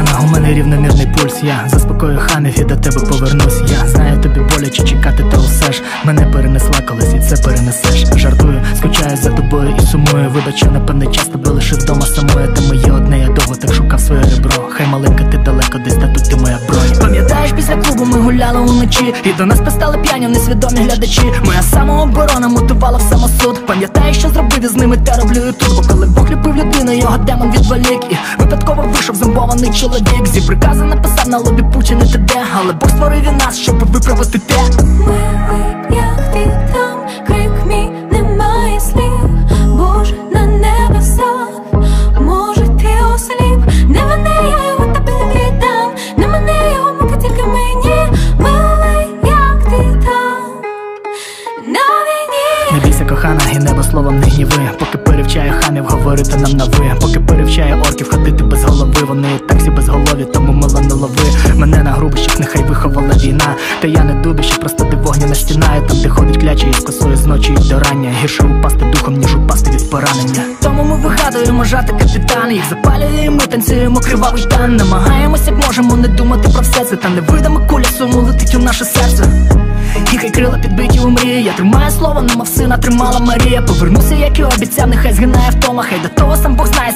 кохана, у мене рівномірний пульс. Я заспокою хамів і до тебе повернусь. Я знаю, тобі боляче чекати, та усе ж мене перенесла колись і це перенесеш. Жартую, скучаю за тобою і сумую. Вибач, що напевне час тебе лишив вдома самою. Та моє одне, я довго так шукав своє ребро. Хай маленька, ти далеко десь, та тут ти моя броня. Пам'ятаєш, після клубу ми гуляли уночі, і до нас пристали п'яні несвідомі глядачі. Моя самооборона мотивала в самосуд. Пам'ятаєш, що зробив із ними, те роблю і тут. Бо коли Бог любив людину, його демон відволік. І випадково вийшов зомбований чоловік. Зі прикази написав на лобі Путін і т.д. Але Бог створив і нас, щоб виправити те. Милий, як ти там, крик мій, немає слів. Боже, на небесах, може ти осліп. Не мене, я його тобі не віддам. Не мене, його муки, тільки мені. Милий, як ти там, на війні. Не бійся, кохана, і небо словом не гніви. Поки перевчає хамів, говорити нам на ви. Поки перевчає орків ходити без голови. Вони і так всі безголові, тому мила не лови. Мене на грубищах нехай виховала війна. Та я не дубище, просто ти вогняна стіна. І там, де ходить кляча із косою з ночі і до рання. Гірше упасти духом, ніж упасти від поранення. Тому ми вигадуємо жати капітан. Їх запалює і ми танцюємо кривавий тан. Намагаємось, як можемо, не думати про все це. Та невидима куля суму летить у наше серце. І хай крила підбиті у мрії. Я тримаю слово, немов сина тримала Марія. Повернуся, як і обіцяв, нехай згинає втома. Хай до того сам Бог знає,